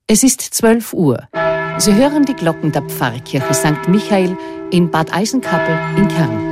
Es ist 12 Uhr. Sie hören die Glocken der Pfarrkirche St. Michael in Bad Eisenkappel in Kärnten.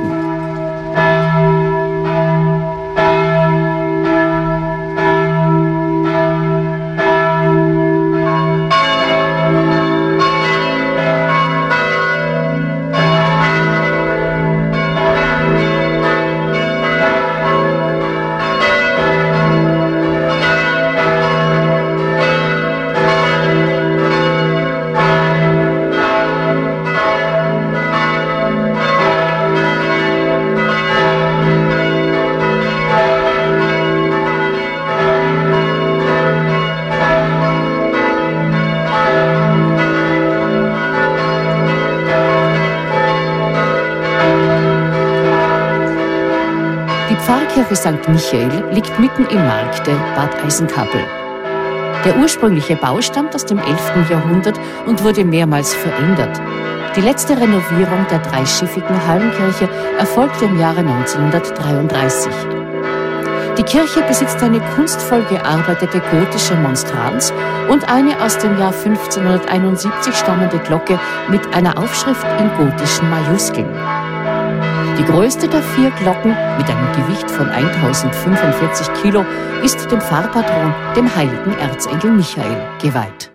Die Pfarrkirche St. Michael liegt mitten im Markte Bad Eisenkappel. Der ursprüngliche Bau stammt aus dem 11. Jahrhundert und wurde mehrmals verändert. Die letzte Renovierung der dreischiffigen Hallenkirche erfolgte im Jahre 1933. Die Kirche besitzt eine kunstvoll gearbeitete gotische Monstranz und eine aus dem Jahr 1571 stammende Glocke mit einer Aufschrift in gotischen Majuskeln. Die größte der 4 Glocken mit einem Gewicht von 1045 Kilo ist dem Pfarrpatron, dem heiligen Erzengel Michael, geweiht.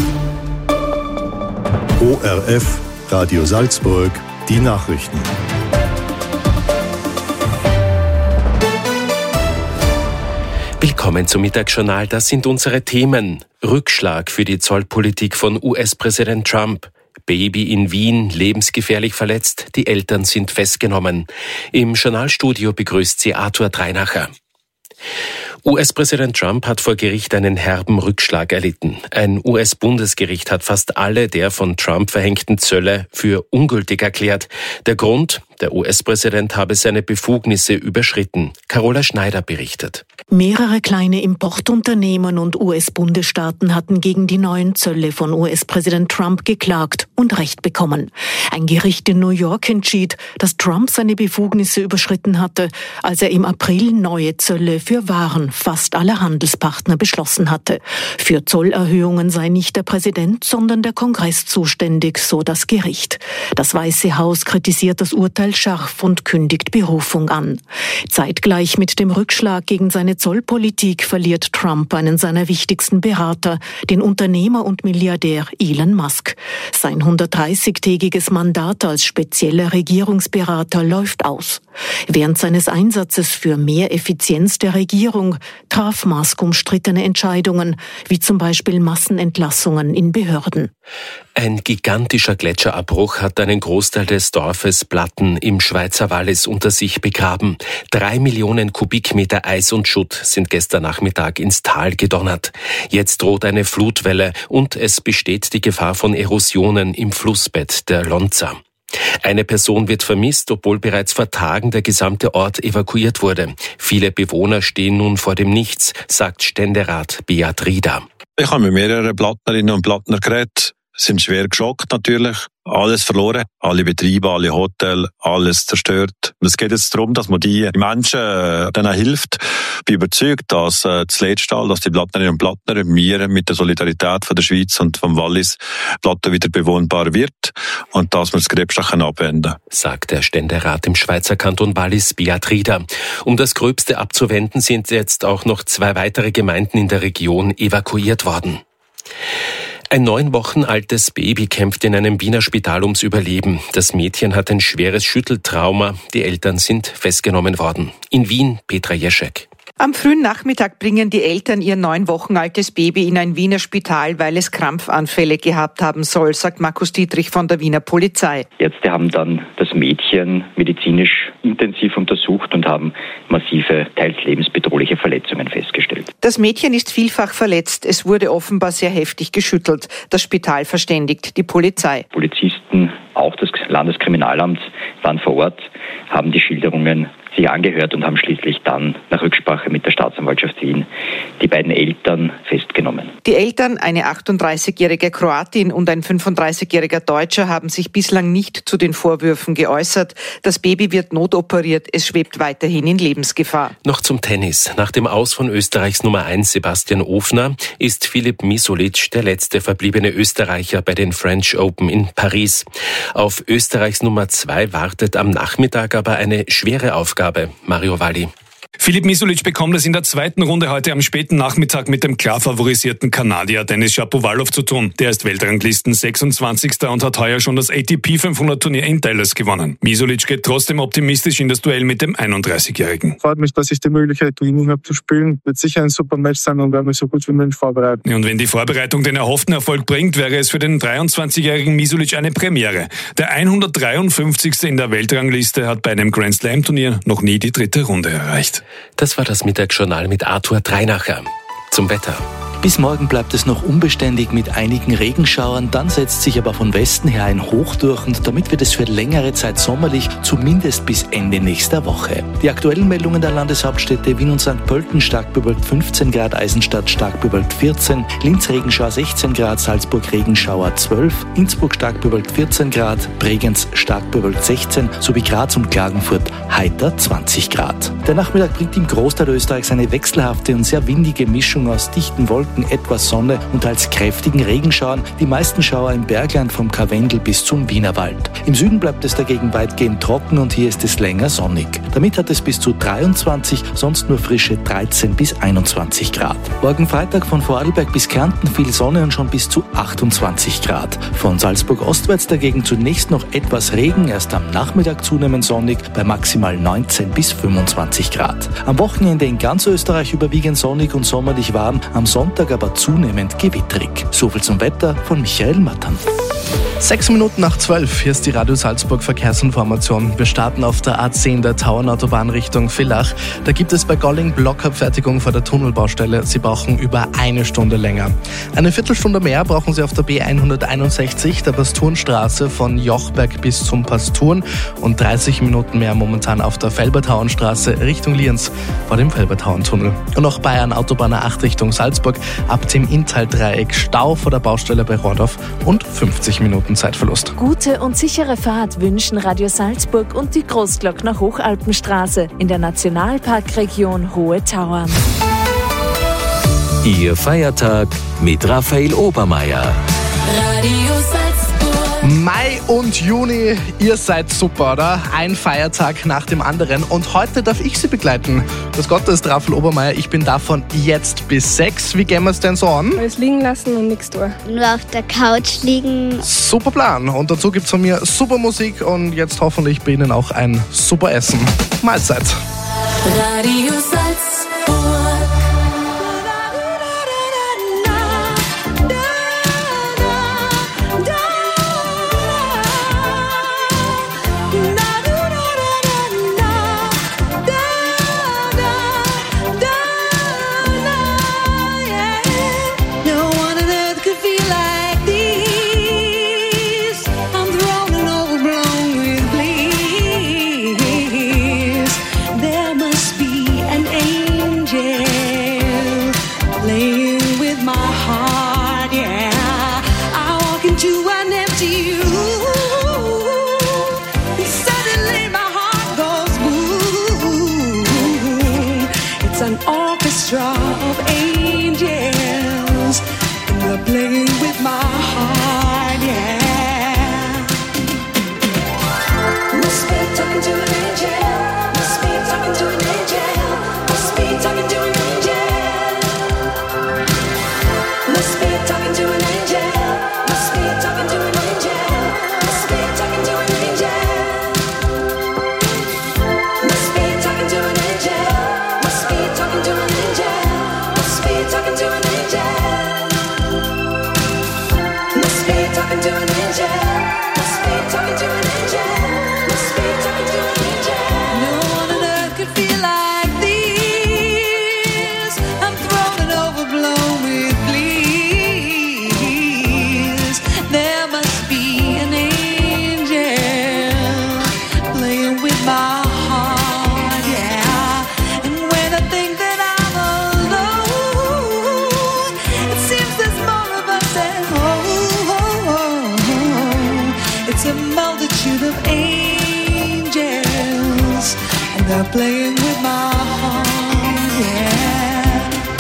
ORF, Radio Salzburg, die Nachrichten. Willkommen zum Mittagsjournal, das sind unsere Themen. Rückschlag für die Zollpolitik von US-Präsident Trump. Baby in Wien lebensgefährlich verletzt, die Eltern sind festgenommen. Im Journalstudio begrüßt sie Arthur Dreinacher. US-Präsident Trump hat vor Gericht einen herben Rückschlag erlitten. Ein US-Bundesgericht hat fast alle der von Trump verhängten Zölle für ungültig erklärt. Der Grund? Der US-Präsident habe seine Befugnisse überschritten. Carola Schneider berichtet. Mehrere kleine Importunternehmen und US-Bundesstaaten hatten gegen die neuen Zölle von US-Präsident Trump geklagt und Recht bekommen. Ein Gericht in New York entschied, dass Trump seine Befugnisse überschritten hatte, als er im April neue Zölle für Waren fast aller Handelspartner beschlossen hatte. Für Zollerhöhungen sei nicht der Präsident, sondern der Kongress zuständig, so das Gericht. Das Weiße Haus kritisiert das Urteil scharf und kündigt Berufung an. Zeitgleich mit dem Rückschlag gegen seine Zollpolitik verliert Trump einen seiner wichtigsten Berater, den Unternehmer und Milliardär Elon Musk. Sein 130-tägiges Mandat als spezieller Regierungsberater läuft aus. Während seines Einsatzes für mehr Effizienz der Regierung traf Musk umstrittene Entscheidungen, wie zum Beispiel Massenentlassungen in Behörden. Ein gigantischer Gletscherabbruch hat einen Großteil des Dorfes Platten im Schweizer Wallis unter sich begraben. 3 Millionen Kubikmeter Eis und Schutt sind gestern Nachmittag ins Tal gedonnert. Jetzt droht eine Flutwelle und es besteht die Gefahr von Erosionen im Flussbett der Lonza. Eine Person wird vermisst, obwohl bereits vor Tagen der gesamte Ort evakuiert wurde. Viele Bewohner stehen nun vor dem Nichts, sagt Ständerat Beat Rieder. Ich habe mit mehreren Plattnerinnen und Plattner geredet, sind schwer geschockt natürlich. Alles verloren, alle Betriebe, alle Hotels, alles zerstört. Und es geht jetzt darum, dass man die Menschen denen hilft. Ich bin überzeugt, dass das letzte Mal, dass die Plattnerinnen und Plattner wir mit der Solidarität von der Schweiz und vom Wallis Platten wieder bewohnbar wird und dass wir das Gröbste abwenden können. Sagt der Ständerat im Schweizer Kanton Wallis, Beat Rieder. Um das Gröbste abzuwenden, sind jetzt auch noch 2 weitere Gemeinden in der Region evakuiert worden. Ein 9 Wochen altes Baby kämpft in einem Wiener Spital ums Überleben. Das Mädchen hat ein schweres Schütteltrauma. Die Eltern sind festgenommen worden. In Wien, Petra Jeschek. Am frühen Nachmittag bringen die Eltern ihr 9 Wochen altes Baby in ein Wiener Spital, weil es Krampfanfälle gehabt haben soll, sagt Markus Dietrich von der Wiener Polizei. Ärzte haben dann das Mädchen medizinisch intensiv untersucht und haben massive, teils lebensbedrohliche Verletzungen festgestellt. Das Mädchen ist vielfach verletzt. Es wurde offenbar sehr heftig geschüttelt. Das Spital verständigt die Polizei. Polizisten, auch des Landeskriminalamts, waren vor Ort, haben die Schilderungen sich angehört und haben schließlich dann nach Rücksprache mit der Staatsanwaltschaft Wien die beiden Eltern festgenommen. Die Eltern, eine 38-jährige Kroatin und ein 35-jähriger Deutscher, haben sich bislang nicht zu den Vorwürfen geäußert. Das Baby wird notoperiert, es schwebt weiterhin in Lebensgefahr. Noch zum Tennis. Nach dem Aus von Österreichs Nummer 1 Sebastian Ofner ist Filip Misolic der letzte verbliebene Österreicher bei den French Open in Paris. Auf Österreichs Nummer 2 wartet am Nachmittag aber eine schwere Aufgabe. Mario Valli. Filip Misolic bekommt es in der zweiten Runde heute am späten Nachmittag mit dem klar favorisierten Kanadier Denis Shapovalov zu tun. Der ist Weltranglisten 26. und hat heuer schon das ATP 500 Turnier in Dallas gewonnen. Misolic geht trotzdem optimistisch in das Duell mit dem 31-Jährigen. Freut mich, dass ich die Möglichkeit Training habe zu spielen. Wird sicher ein super Match sein und werde mich so gut wie möglich vorbereiten. Und wenn die Vorbereitung den erhofften Erfolg bringt, wäre es für den 23-jährigen Misolic eine Premiere. Der 153. in der Weltrangliste hat bei einem Grand Slam Turnier noch nie die dritte Runde erreicht. Das war das Mittagsjournal mit Arthur Dreinacher. Zum Wetter. Bis morgen bleibt es noch unbeständig mit einigen Regenschauern, dann setzt sich aber von Westen her ein Hoch durch und damit wird es für längere Zeit sommerlich, zumindest bis Ende nächster Woche. Die aktuellen Meldungen der Landeshauptstädte Wien und St. Pölten stark bewölkt 15 Grad, Eisenstadt stark bewölkt 14, Linz Regenschauer 16 Grad, Salzburg Regenschauer 12, Innsbruck stark bewölkt 14 Grad, Bregenz stark bewölkt 16 sowie Graz und Klagenfurt heiter 20 Grad. Der Nachmittag bringt im Großteil Österreichs eine wechselhafte und sehr windige Mischung aus dichten Wolken, etwas Sonne und als kräftigen Regenschauern, die meisten Schauer im Bergland vom Karwendel bis zum Wienerwald. Im Süden bleibt es dagegen weitgehend trocken und hier ist es länger sonnig. Damit hat es bis zu 23, sonst nur frische 13 bis 21 Grad. Morgen Freitag von Vorarlberg bis Kärnten viel Sonne und schon bis zu 28 Grad. Von Salzburg ostwärts dagegen zunächst noch etwas Regen, erst am Nachmittag zunehmend sonnig bei maximal 19 bis 25 Grad. Am Wochenende in ganz Österreich überwiegend sonnig und sommerlich warm, am Sonntag aber zunehmend gewitterig. Soviel zum Wetter von Michael Mattern. 6 Minuten nach 12, hier ist die Radio Salzburg Verkehrsinformation. Wir starten auf der A10 der Tauernautobahn Richtung Villach. Da gibt es bei Golling Blockabfertigung vor der Tunnelbaustelle. Sie brauchen über eine Stunde länger. Eine Viertelstunde mehr brauchen Sie auf der B161, der Pasturenstraße von Jochberg bis zum Pasturen und 30 Minuten mehr momentan auf der Felbertauernstraße Richtung Lienz vor dem Felbertauerntunnel. Und auch Bayern Autobahn A8 Richtung Salzburg ab dem Inntal-Dreieck Stau vor der Baustelle bei Rordorf und 50 Minuten Zeitverlust. Gute und sichere Fahrt wünschen Radio Salzburg und die Großglockner Hochalpenstraße in der Nationalparkregion Hohe Tauern. Ihr Feiertag mit Raphael Obermeier. Radio Salzburg. Mai und Juni, ihr seid super, oder? Ein Feiertag nach dem anderen und heute darf ich Sie begleiten. Das Gott ist Raphael Obermeier, ich bin da von jetzt bis 6. Wie gehen wir es denn so an? Alles liegen lassen und nichts tun. Nur auf der Couch liegen. Super Plan und dazu gibt es von mir super Musik und jetzt hoffentlich bei Ihnen auch ein super Essen. Mahlzeit. Radio Salzburg. Of angels, and they're playing with my heart, yeah. Must be talking to an angel. Must be talking to an angel. Must be talking to an angel. Must be talking to an angel. Must be talking to an angel. Must be talking to an angel. Must be talking to an angel. Must be talking to an angel. They're playing with my heart, yeah.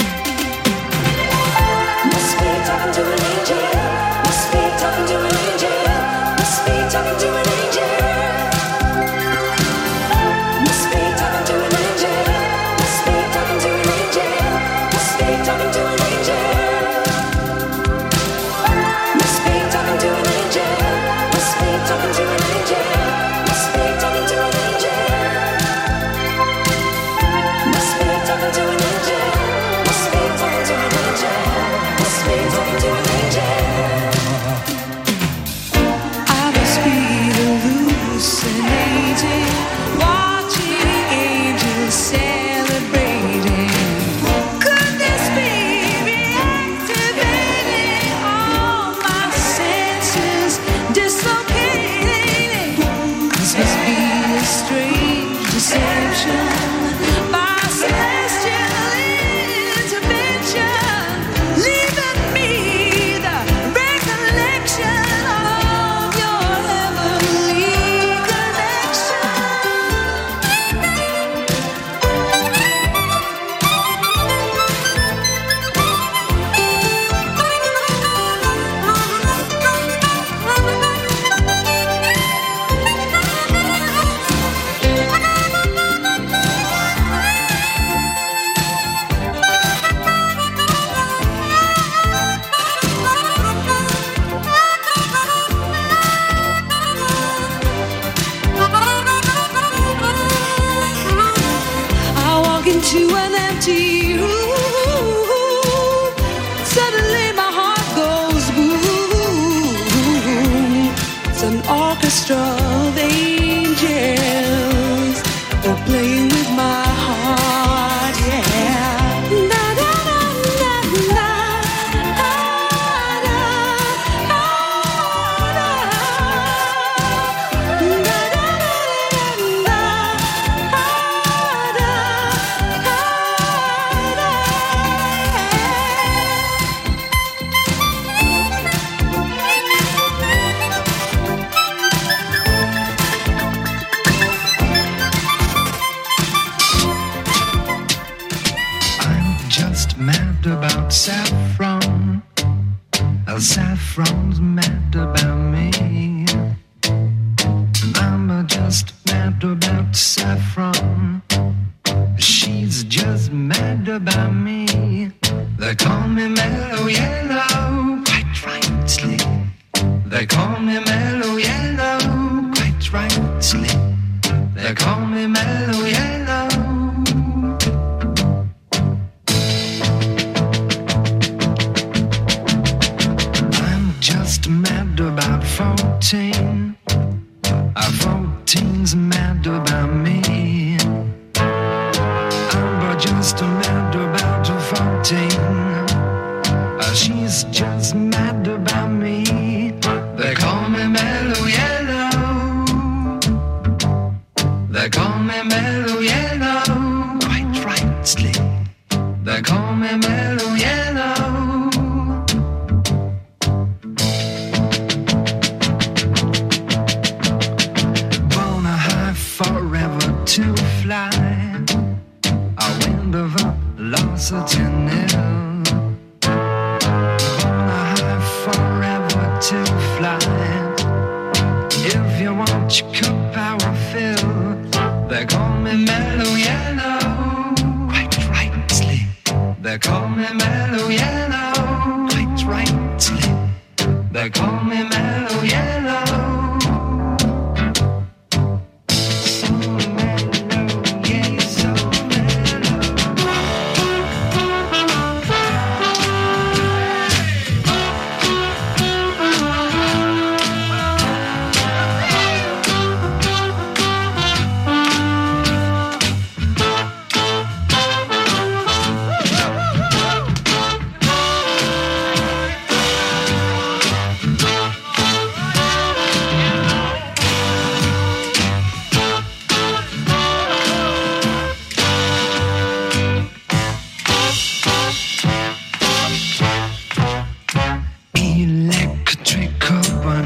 Must be talking to an angel. Must be talking to an angel. Must be talking to an angel. Must be talking to an angel. Must be talking to an angel. Must be talking to an angel. Must be talking to an angel. Must be talking to an angel. Must be talking to an angel. Must be talking to an angel. Must be talking to an angel. Must be talking to an angel. I must be hallucinating, watching angels celebrating. Could this be reactivating all my senses, dislocating? This must be a strange deception. My celestial intervention, leaving me the recollection of your heavenly connection. I walk into an empty room. Suddenly my heart goes boom. It's an orchestra of angels. They're playing with my heart, yeah. Na, na, na, na, na. Ah, na, ah, na. Na, na, na, na, na. I'm just mad about saffron. Saffron's mad about me. I'm just mad about saffron. She's just mad about me. They call me Mellow Yellow, quite rightly. They call me Mellow Yellow, quite rightly. They call me Mellow Yellow. I'm just mad about 14. 14's mad about me. I'm just mad about 14. She's just mad about me. They call me Mellow Yellow. They call me Mellow Yellow, quite rightly. They call me Mellow Yellow. Wanna high forever to fly. A wind of velocity nil. Wanna high forever to fly. If you want your cup, I will fill. They call me Mellow Yellow, quite rightly. They call me Mellow Yellow, quite rightly. They call me Mellow Yellow. So mellow, yeah, so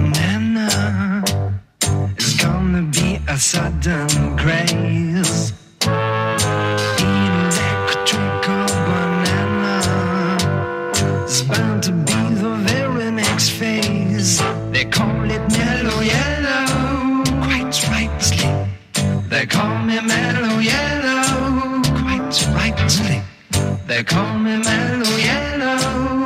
sudden grace. call me Mellow Yellow, quite rightly. They call me Mellow Yellow.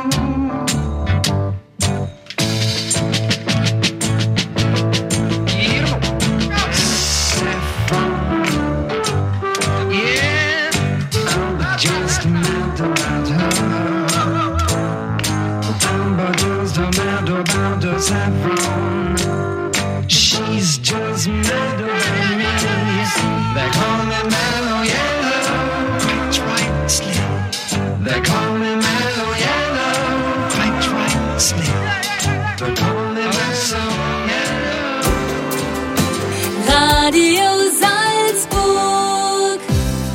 Saffron, she's just mad about me. They call me Mellow Yellow, quite rightly. They call me Mellow Yellow, quite rightly. They call me Mellow Yellow. Radio Salzburg.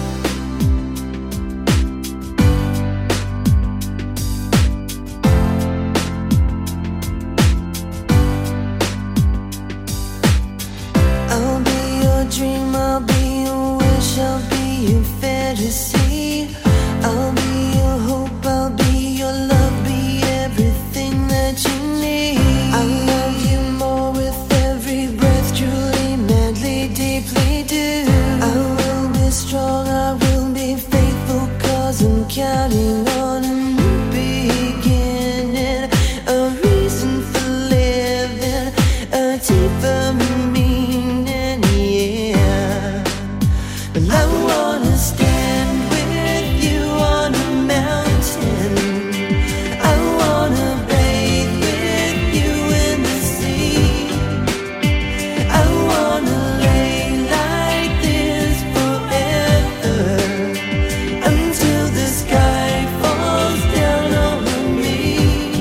I'll be your dream, I'll be your wish, I'll be your fantasy. I'll be your hope, I'll be your love, be everything that you need. I'll love you more with every breath, truly, madly, deeply do. I will be strong, I will be faithful, 'cause I'm counting on a new beginning, a reason for living, a deeper meaning, yeah. But I wanna stand with you on a mountain. I wanna bathe with you in the sea. I wanna lay like this forever, until the sky falls down over me.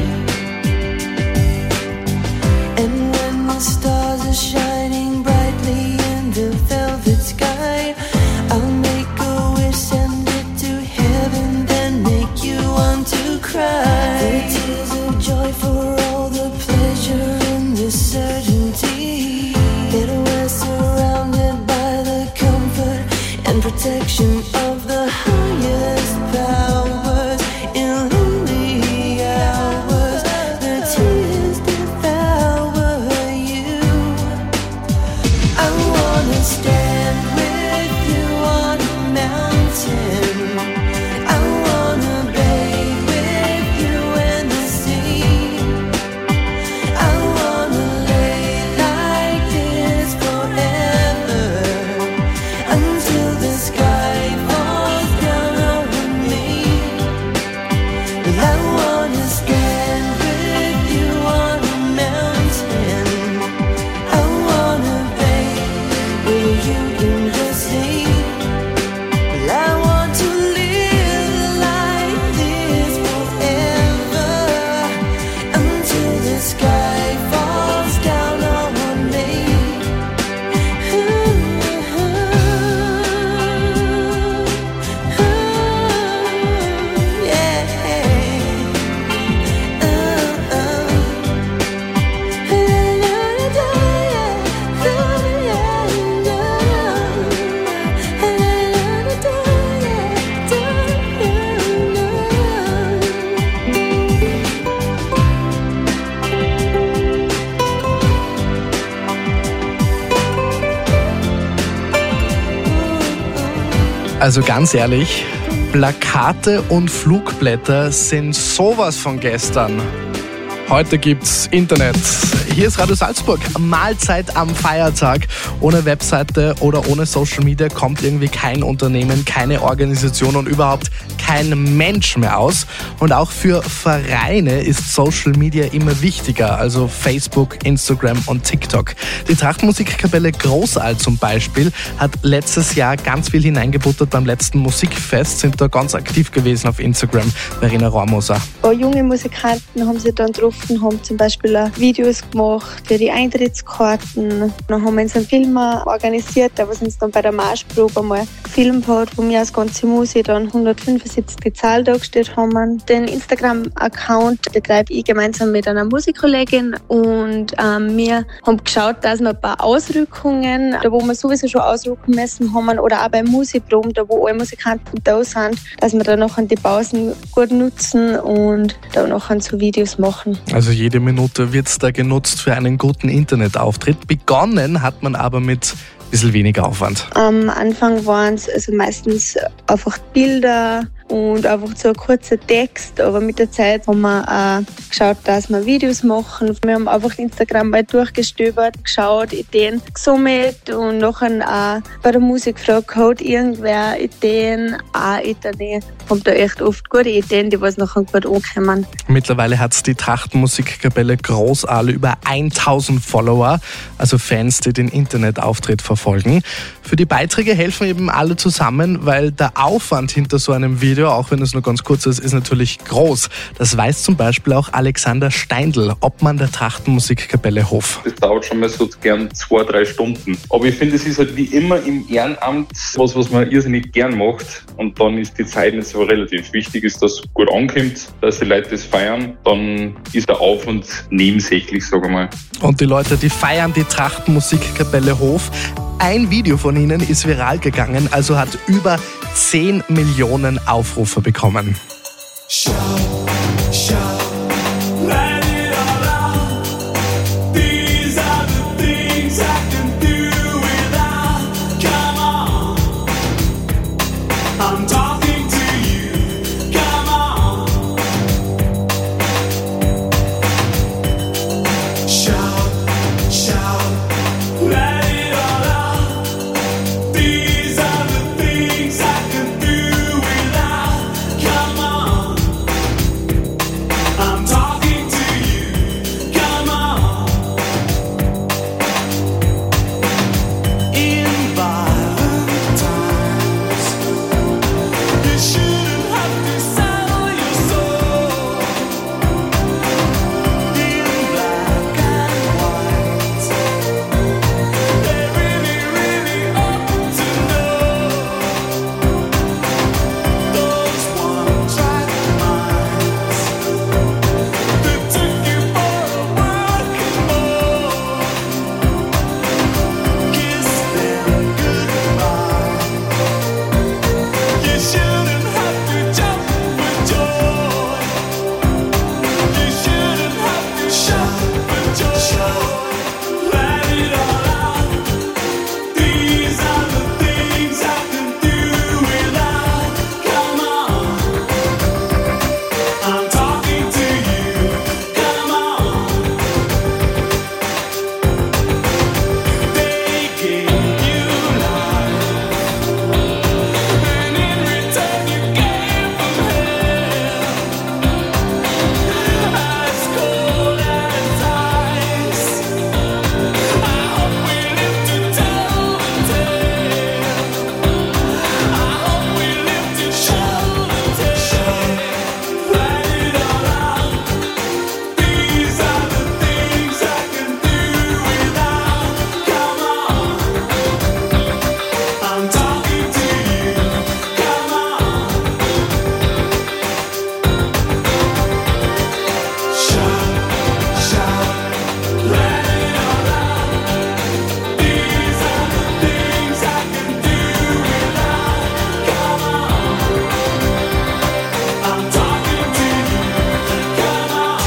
And when the stars are shining brightly in the velvet sky, I'll make a wish, send it to heaven, then make you want to cry. The tears of joy for all the pleasure and the certainty that we're surrounded by the comfort and protection of the highest powers. In lonely hours, the tears devour you. I wanna stand with you on a mountain. I wanna bathe with you in the sea. I wanna lay like this forever, until the sky falls down over me. But I wanna stand with you on a mountain. I wanna bathe with you in the sea. But I want to live like this forever, until the sky falls down on me. Also ganz ehrlich, Plakate und Flugblätter sind sowas von gestern. Heute gibt's Internet. Hier ist Radio Salzburg. Mahlzeit am Feiertag. Ohne Webseite oder ohne Social Media kommt irgendwie kein Unternehmen, keine Organisation und überhaupt kein Mensch mehr aus. Und auch für Vereine ist Social Media immer wichtiger, also Facebook, Instagram und TikTok. Die Trachtmusikkapelle Großal zum Beispiel hat letztes Jahr ganz viel hineingebuttert beim letzten Musikfest, sind da ganz aktiv gewesen auf Instagram. Verena Rohrmoser. Junge Musikanten haben sich dann getroffen, haben zum Beispiel auch Videos gemacht für die Eintrittskarten. Dann haben wir uns einen Film organisiert, der was uns dann bei der Marschprobe einmal gefilmt hat, wo wir als ganze Musik dann 175 die Zahl dargestellt haben. Den Instagram-Account betreibe ich gemeinsam mit einer Musikkollegin und wir haben geschaut, dass wir ein paar Ausrückungen, da wo wir sowieso schon ausrücken müssen haben, oder auch bei Musikproben, da wo alle Musikanten da sind, dass wir dann nachher die Pausen gut nutzen und da nachher so Videos machen. Also jede Minute wird da genutzt für einen guten Internetauftritt. Begonnen hat man aber mit bisschen weniger Aufwand? Am Anfang waren es also meistens einfach Bilder und einfach so ein kurzer Text, aber mit der Zeit haben wir auch geschaut, dass wir Videos machen. Wir haben einfach Instagram mal durchgestöbert, geschaut, Ideen gesammelt und nachher auch bei der Musik gefragt, hat irgendwer Ideen, auch Internet. Haben da echt oft gute Ideen, die was nachher gut ankommen. Mittlerweile hat die Trachtenmusikkapelle Großaale über 1000 Follower, also Fans, die den Internetauftritt verfolgen. Für die Beiträge helfen eben alle zusammen, weil der Aufwand hinter so einem Video, auch wenn es nur ganz kurz ist natürlich groß. Das weiß zum Beispiel auch Alexander Steindl, Obmann der Trachtenmusikkapelle Hof. Das dauert schon mal so gern 2-3 Stunden. Aber ich finde, es ist halt wie immer im Ehrenamt was man irrsinnig gern macht. Und dann ist die Zeit nicht so relativ. Wichtig ist, dass es gut ankommt, dass die Leute das feiern. Dann ist der Aufwand nebensächlich, sage ich mal. Und die Leute, die feiern die Trachtenmusikkapelle Hof. Ein Video von ihnen ist viral gegangen, also hat über 10 Millionen Aufrufe bekommen. Shout, shout, let it all out. These are the things I can do without. Come on, I'm talking to you. Come on, shout, shout, let it all out. These are the things I can do without. Come on, I'm talking to you. Come on. In violent times, you shouldn't have to sell your soul. In black and white, they really, really ought to know. Those one-track minds that took you for a working ball. Kiss them goodbye. You shouldn't have to jump for joy. You shouldn't have to shout for joy. Let it all out. These are the things I can do without. Come on, I'm talking to you. Come on. They gave you life, and in return you gave them hell. As cold as ice. I hope we live to tell the tale. I hope we live to show the tale. Let it all out. These are the things I can do without. Come on, I'm talking to you. Come on, shout, shout, let it all out. These are the things I can do without. Come on, I'm talking to you. Come on.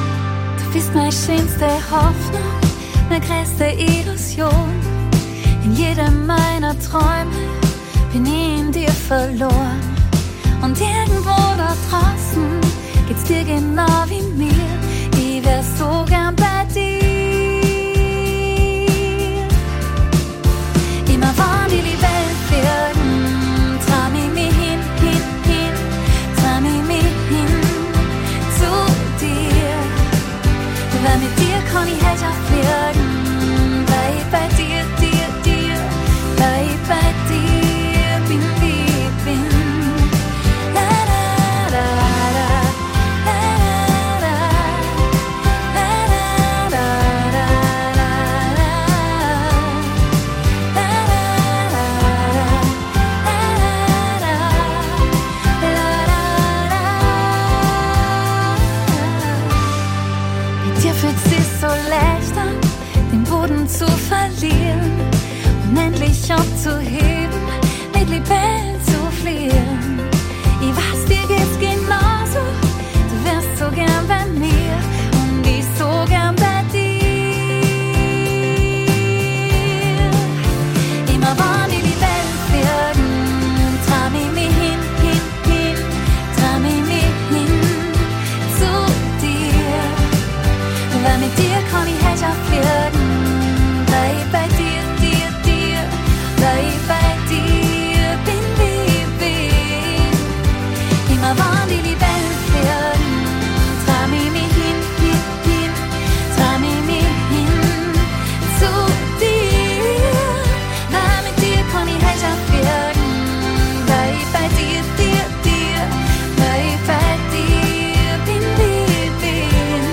Du bist meine schönste Hoffnung, meine größte Illusion. In In jedem meiner Träume bin ich in dir verloren. Und irgendwo da draußen geht's dir genau wie mir. Ich wär so gern bei dir. Immer wann wir die Welt werden, traum ich mich hin, traum ich mich hin zu dir. Weil mit dir kann ich halt auch fliegen, weil ich bei dir, weil ich bei dir bin, wie ich bin. La la la la, la la la, la la la, mit dir fühlt sich so leicht an, den Boden zu verlieren, unendlich abzuheben, mit Libellen zu fliehen. Ich weiß, dir geht's genauso, du wärst so gern bei mir und ich so gern bei dir. Immer wann wir die Welt werden, traum ich mich hin, traum ich mich hin zu dir. Weil mit dir kann ich halt auch fliegen, weil ich bei dir, weil ich bei dir bin, wie ich bin. Immer wann wir die Welt werden, traum ich mich hin, traum ich mich hin zu dir. Weil mit dir kann ich halt auch fliegen, weil ich bei dir, weil ich bei dir bin, wie ich bin.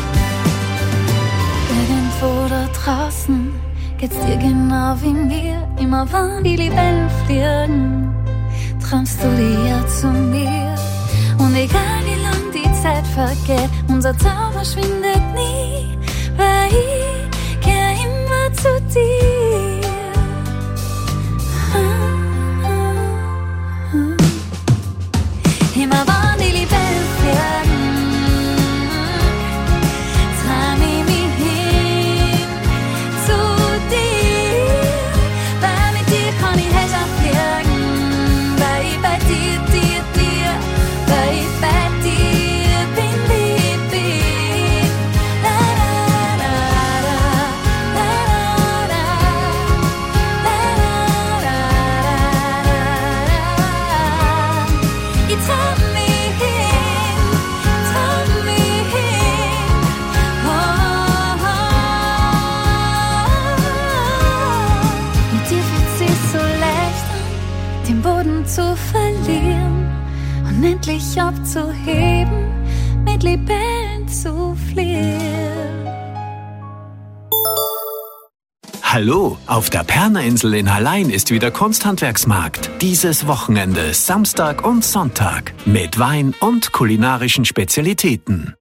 Irgendwo da draußen geht's dir genau wie mir. Immer wann die Libellen fliegen, traumst du dir ja zu mir. Und egal wie lang die Zeit vergeht, unser Zauber schwindet nie, weil ich kehr immer zu dir. Immer wann die Libellen fliegen, traum ich mich hin zu dir. Weil mit dir kann ich halt auch fliegen, weil ich bei dir, weil ich bei dir bin, wie ich bin. La la la la, la la la, la la la la. Ich traum mich hin, oh, oh, oh. Mit dir fühlt sich so leicht an, den Boden zu verlieren, unendlich abzuheben, mit Libellen zu fliehen. Hallo, auf der Pernerinsel in Hallein ist wieder Kunsthandwerksmarkt. Dieses Wochenende, Samstag und Sonntag. Mit Wein und kulinarischen Spezialitäten.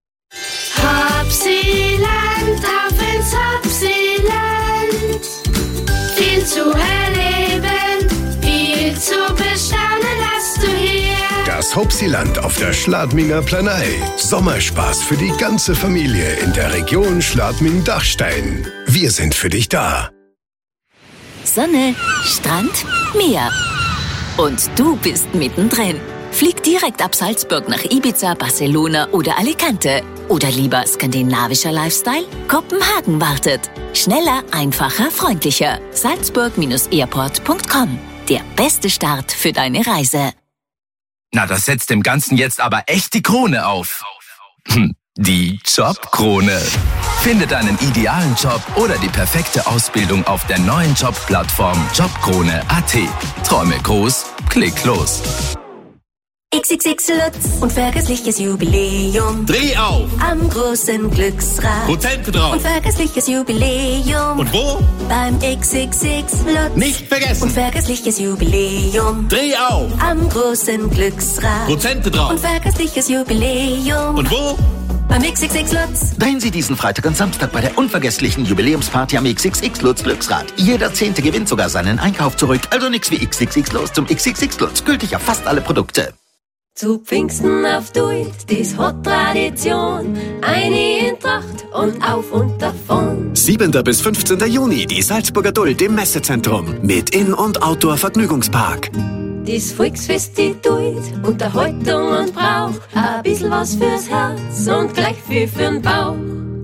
Hopsiland, auf ins Hopsiland. Viel zu erleben, viel zu bestaunen hast du hier. Das Hopsiland auf der Schladminger Planei. Sommerspaß für die ganze Familie in der Region Schladming-Dachstein. Wir sind für dich da. Sonne, Strand, Meer. Und du bist mittendrin. Flieg direkt ab Salzburg nach Ibiza, Barcelona oder Alicante. Oder lieber skandinavischer Lifestyle? Kopenhagen wartet. Schneller, einfacher, freundlicher. Salzburg-airport.com. Der beste Start für deine Reise. Na, das setzt dem Ganzen jetzt aber echt die Krone auf. Die Jobkrone. Finde deinen idealen Job oder die perfekte Ausbildung auf der neuen Jobplattform Jobkrone.at. Träume groß, klick los. XXX Lutz, unvergessliches Jubiläum. Dreh auf! Am großen Glücksrad. Prozente drauf! Unvergessliches Jubiläum. Und wo? Beim XXX Lutz. Nicht vergessen! Unvergessliches Jubiläum. Dreh auf! Am großen Glücksrad. Prozente drauf! Unvergessliches Jubiläum. Und wo? Beim XXX Lutz. Drehen Sie diesen Freitag und Samstag bei der unvergesslichen Jubiläumsparty am XXX Lutz Glücksrad. Jeder 10. gewinnt sogar seinen Einkauf zurück. Also nix wie XXX Lutz zum XXX Lutz. Gültig auf fast alle Produkte. Zu Pfingsten auf Duit, das hat Tradition. Eine in Tracht und auf und davon. 7. bis 15. Juni die Salzburger Duld im Messezentrum mit In- und Outdoor-Vergnügungspark. Das Volksfest, die Duit, Unterhaltung und Brauch. Ein bisschen was fürs Herz und gleich viel für'n Bauch.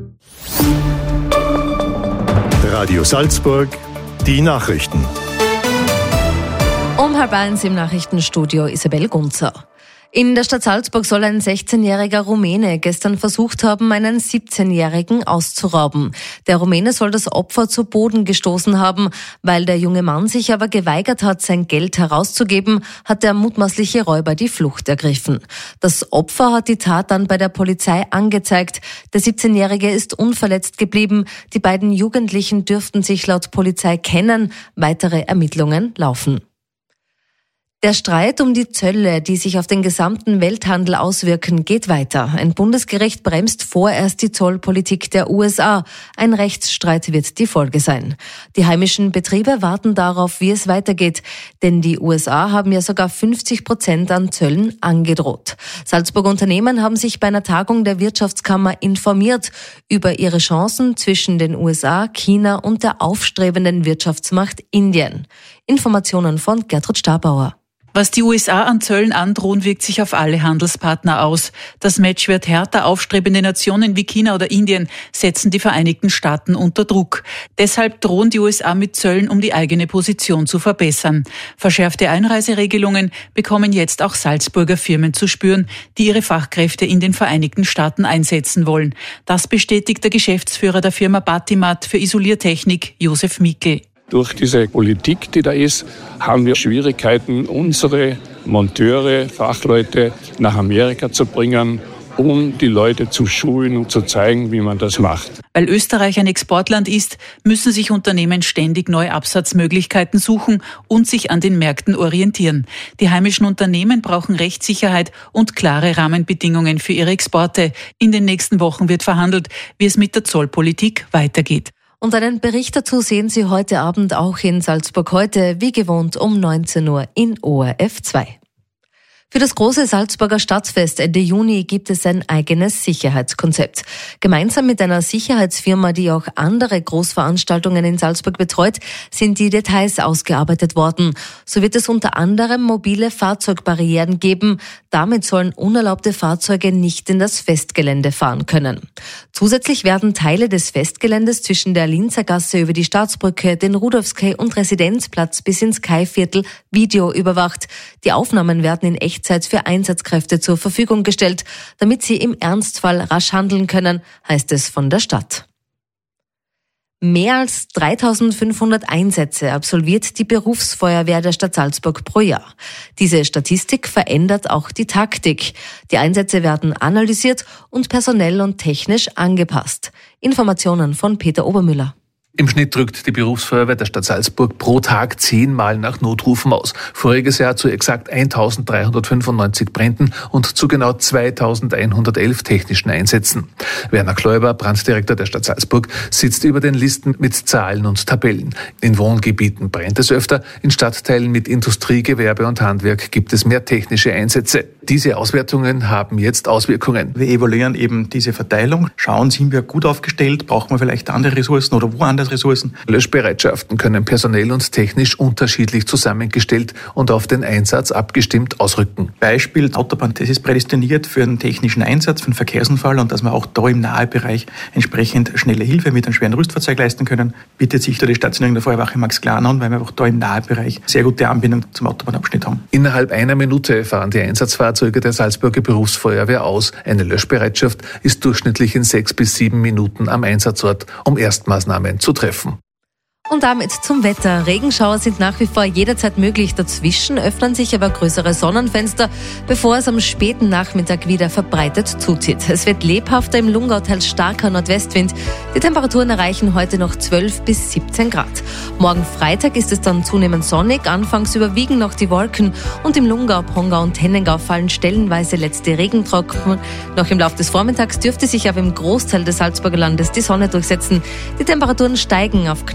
Radio Salzburg, die Nachrichten. Um 12:30 im Nachrichtenstudio Isabel Gunzer. In der Stadt Salzburg soll ein 16-jähriger Rumäne gestern versucht haben, einen 17-jährigen auszurauben. Der Rumäne soll das Opfer zu Boden gestoßen haben. Weil der junge Mann sich aber geweigert hat, sein Geld herauszugeben, hat der mutmaßliche Räuber die Flucht ergriffen. Das Opfer hat die Tat dann bei der Polizei angezeigt. Der 17-jährige ist unverletzt geblieben. Die beiden Jugendlichen dürften sich laut Polizei kennen. Weitere Ermittlungen laufen. Der Streit um die Zölle, die sich auf den gesamten Welthandel auswirken, geht weiter. Ein Bundesgericht bremst vorerst die Zollpolitik der USA. Ein Rechtsstreit wird die Folge sein. Die heimischen Betriebe warten darauf, wie es weitergeht. Denn die USA haben ja sogar 50% an Zöllen angedroht. Salzburger Unternehmen haben sich bei einer Tagung der Wirtschaftskammer informiert über ihre Chancen zwischen den USA, China und der aufstrebenden Wirtschaftsmacht Indien. Informationen von Gertrud Stabauer. Was die USA an Zöllen androhen, wirkt sich auf alle Handelspartner aus. Das Match wird härter. Aufstrebende Nationen wie China oder Indien setzen die Vereinigten Staaten unter Druck. Deshalb drohen die USA mit Zöllen, um die eigene Position zu verbessern. Verschärfte Einreiseregelungen bekommen jetzt auch Salzburger Firmen zu spüren, die ihre Fachkräfte in den Vereinigten Staaten einsetzen wollen. Das bestätigt der Geschäftsführer der Firma Batimat für Isoliertechnik, Josef Mickel. Durch diese Politik, die da ist, haben wir Schwierigkeiten, unsere Monteure, Fachleute nach Amerika zu bringen, um die Leute zu schulen und zu zeigen, wie man das macht. Weil Österreich ein Exportland ist, müssen sich Unternehmen ständig neue Absatzmöglichkeiten suchen und sich an den Märkten orientieren. Die heimischen Unternehmen brauchen Rechtssicherheit und klare Rahmenbedingungen für ihre Exporte. In den nächsten Wochen wird verhandelt, wie es mit der Zollpolitik weitergeht. Und einen Bericht dazu sehen Sie heute Abend auch in Salzburg heute, wie gewohnt um 19 Uhr in ORF 2. Für das große Salzburger Stadtfest Ende Juni gibt es ein eigenes Sicherheitskonzept. Gemeinsam mit einer Sicherheitsfirma, die auch andere Großveranstaltungen in Salzburg betreut, sind die Details ausgearbeitet worden. So wird es unter anderem mobile Fahrzeugbarrieren geben. Damit sollen unerlaubte Fahrzeuge nicht in das Festgelände fahren können. Zusätzlich werden Teile des Festgeländes zwischen der Linzer Gasse über die Staatsbrücke, den Rudolfskay und Residenzplatz bis ins Kaiviertel Video überwacht. Die Aufnahmen werden in Echtzeit für Einsatzkräfte zur Verfügung gestellt, damit sie im Ernstfall rasch handeln können, heißt es von der Stadt. Mehr als 3.500 Einsätze absolviert die Berufsfeuerwehr der Stadt Salzburg pro Jahr. Diese Statistik verändert auch die Taktik. Die Einsätze werden analysiert und personell und technisch angepasst. Informationen von Peter Obermüller. Im Schnitt drückt die Berufsfeuerwehr der Stadt Salzburg pro Tag 10-mal nach Notrufen aus. Voriges Jahr zu exakt 1.395 Bränden und zu genau 2.111 technischen Einsätzen. Werner Kläuber, Branddirektor der Stadt Salzburg, sitzt über den Listen mit Zahlen und Tabellen. In Wohngebieten brennt es öfter, in Stadtteilen mit Industrie, Gewerbe und Handwerk gibt es mehr technische Einsätze. Diese Auswertungen haben jetzt Auswirkungen. Wir evaluieren eben diese Verteilung, schauen, sind wir gut aufgestellt, brauchen wir vielleicht andere Ressourcen oder woanders Ressourcen. Löschbereitschaften können personell und technisch unterschiedlich zusammengestellt und auf den Einsatz abgestimmt ausrücken. Beispiel Autobahn, das ist prädestiniert für einen technischen Einsatz, für einen Verkehrsunfall und dass wir auch da im Nahbereich entsprechend schnelle Hilfe mit einem schweren Rüstfahrzeug leisten können, bietet sich da die stationäre Feuerwache Max Klan an, weil wir auch da im Nahbereich sehr gute Anbindung zum Autobahnabschnitt haben. Innerhalb einer Minute fahren die Einsatzfahrzeuge der Salzburger Berufsfeuerwehr aus. Eine Löschbereitschaft ist durchschnittlich in 6 bis 7 Minuten am Einsatzort, um Erstmaßnahmen zu treffen. Und damit zum Wetter. Regenschauer sind nach wie vor jederzeit möglich. Dazwischen öffnen sich aber größere Sonnenfenster, bevor es am späten Nachmittag wieder verbreitet zuzieht. Es wird lebhafter, im Lungau teils starker Nordwestwind. Die Temperaturen erreichen heute noch 12 bis 17 Grad. Morgen Freitag ist es dann zunehmend sonnig. Anfangs überwiegen noch die Wolken und im Lungau, Pongau und Hennengau fallen stellenweise letzte Regentropfen. Noch im Laufe des Vormittags dürfte sich aber im Großteil des Salzburger Landes die Sonne durchsetzen. Die Temperaturen steigen auf knapp 20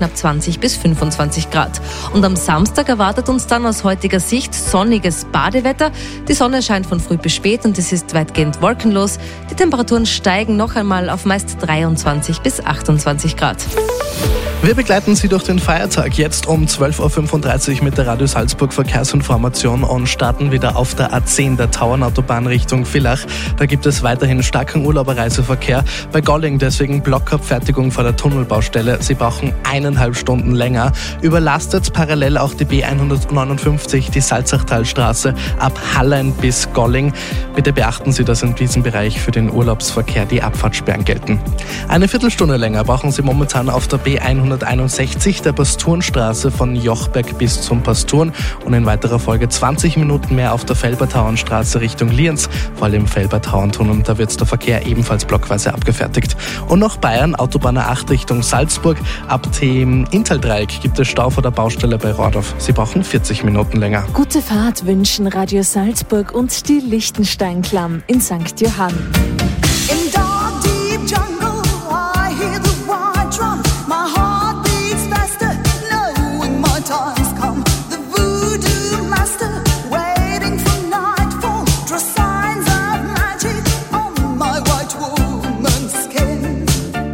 22 bis 25 Grad. Und am Samstag erwartet uns dann aus heutiger Sicht sonniges Badewetter. Die Sonne scheint von früh bis spät und es ist weitgehend wolkenlos. Die Temperaturen steigen noch einmal auf meist 23 bis 28 Grad. Wir begleiten Sie durch den Feiertag jetzt um 12.35 Uhr mit der Radio Salzburg Verkehrsinformation und starten wieder auf der A10 der Tauernautobahn Richtung Villach. Da gibt es weiterhin starken Urlauberreiseverkehr. Bei Golling deswegen Blockabfertigung vor der Tunnelbaustelle. Sie brauchen 1,5 Stunden länger. Überlastet parallel auch die B159, die Salzachtalstraße ab Hallein bis Golling. Bitte beachten Sie, dass in diesem Bereich für den Urlaubsverkehr die Abfahrtssperren gelten. Eine Viertelstunde länger brauchen Sie momentan auf der B161 der Pasturenstraße von Jochberg bis zum Pasturen und in weiterer Folge 20 Minuten mehr auf der Felbertauernstraße Richtung Lienz, vor allem im Felbertauerntunnel, da wird der Verkehr ebenfalls blockweise abgefertigt. Und noch Bayern, Autobahn 8 Richtung Salzburg, ab dem Intal-Dreieck gibt es Stau vor der Baustelle bei Rohrdorf. Sie brauchen 40 Minuten länger. Gute Fahrt wünschen Radio Salzburg und die Liechtenstein-Klamm in St. Johann. In dark, deep jungle, I hear the white drum. My heart beats faster, knowing my time's come. The voodoo master, waiting for nightfall. Draw signs of magic on my white woman's skin.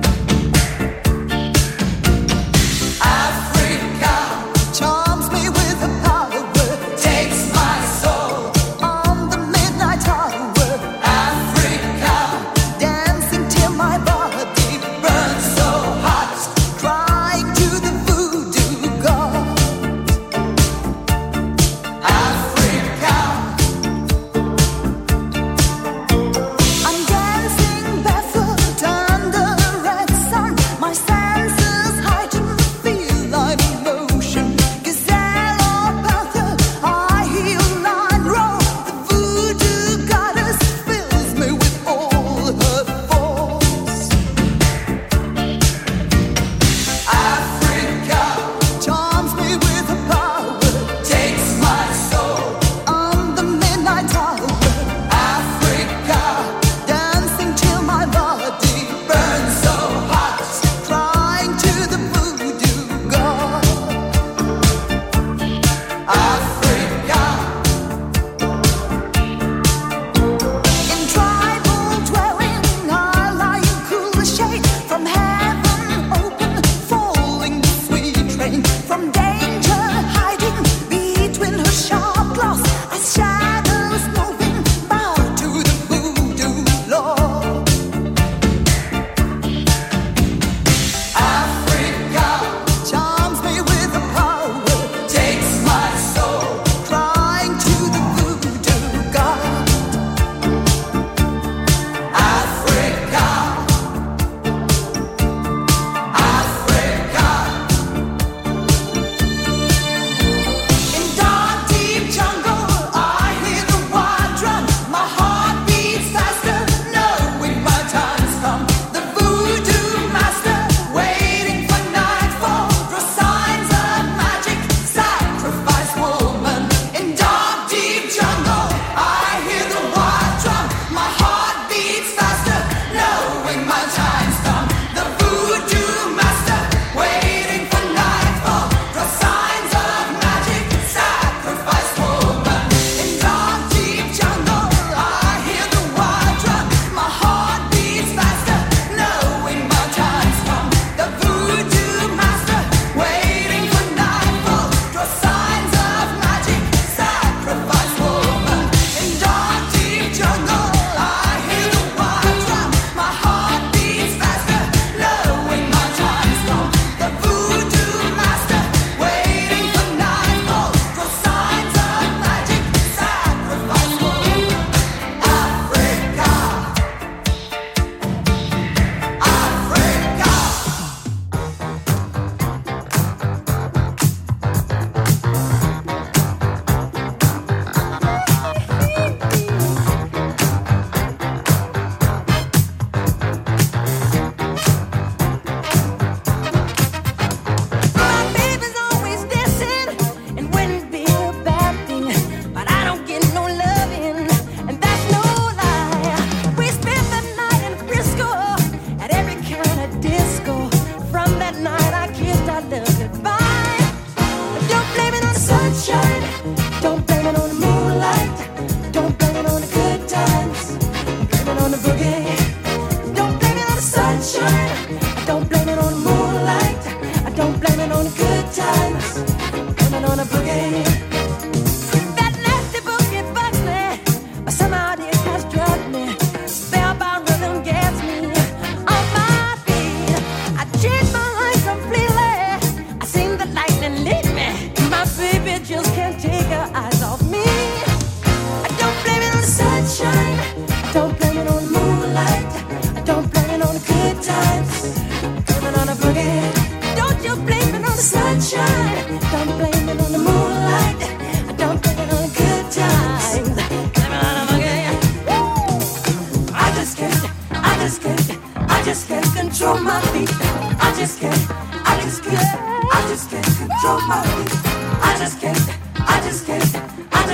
Africa charms me with her power, takes my soul on the midnight hour. Africa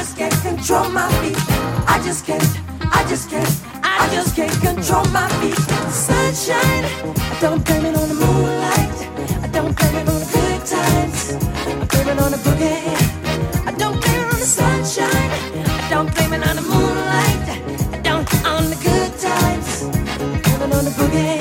just can't control my feet. I just can't control my feet. Sunshine, I don't blame it on the moonlight. I don't blame it on the good times. I blame it on the boogie. I don't blame it on the sunshine. I don't blame it on the moonlight. I don't on the good times. I blame it on the boogie.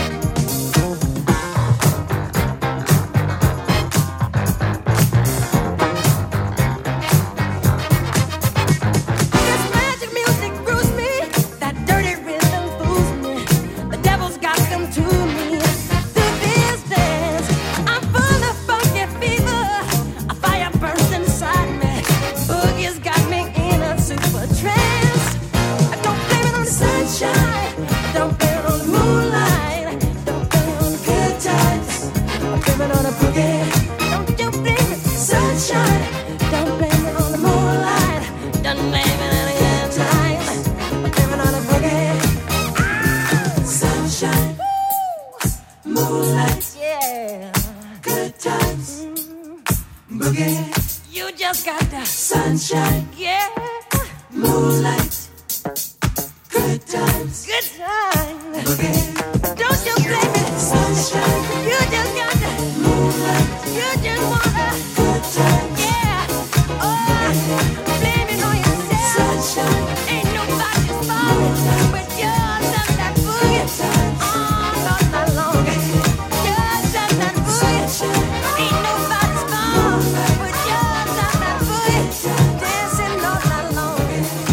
Sunshine, yeah, moonlight, good times, boogie. Don't you blame it, sunshine. You just got the moonlight. You just wanna good times, yeah. Oh, blame it on yourself. Sunshine, ain't nobody's fault but yours and that boogie. Oh, not that long. Yours and that boogie. Ain't nobody's fault but yours and that boogie. Dancing all night long.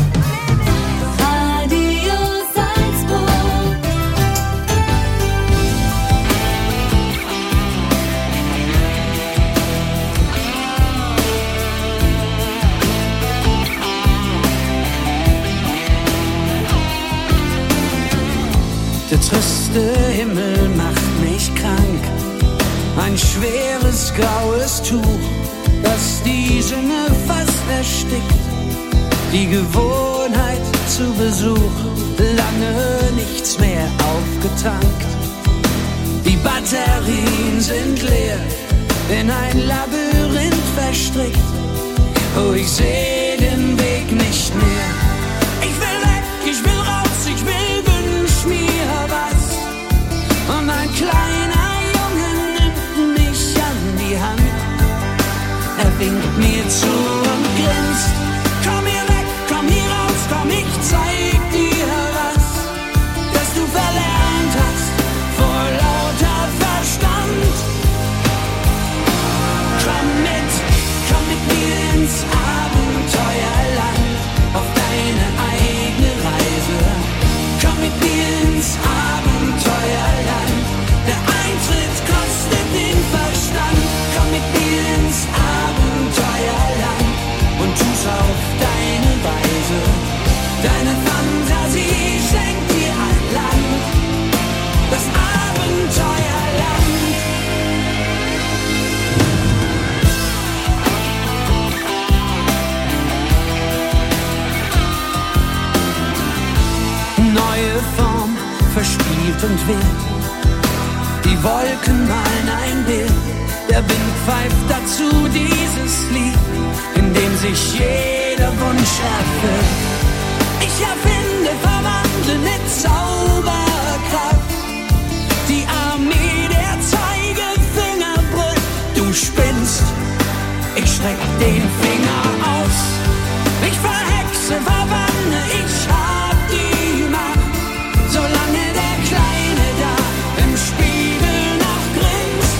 Radio Salzburg. Der triste Himmel macht mich krank. Ein schweres graues Tuch, das die Sinne fast erstickt. Die Gewohnheit zu Besuch, lange nichts mehr aufgetankt. Die Batterien sind leer, in ein Labyrinth verstrickt. Oh, ich seh den Weg nicht mehr. Ich will weg, ich will raus, ich will, wünsch mir was. Und ein kleiner Junge nimmt mich an die Hand. Er winkt mir zu und grinst. Komm hier weg, komm hier raus, komm, ich zeig dir was, das du verlernt hast vor lauter Verstand. Komm mit mir ins Abenteuerland, auf deine eigene Reise. Komm mit mir ins Abenteuerland, der Eintritt kostet den Verstand. Komm mit mir ins Abenteuerland und tu's auf deine Weise. Deine Fantasie schenkt dir ein Land, das Abenteuerland. Neue Form, verspielt und wild. Die Wolken malen ein Bild. Der Wind pfeift dazu dieses Lied, in dem sich jeder Wunsch erfüllt. Ich erfinde, verwandle mit Zauberkraft. Die Armee der Zeigefinger brüllt. Du spinnst, ich streck den Finger aus. Ich verhexe, verwanne, ich hab die Macht. Solange der Kleine da im Spiegel noch grinst.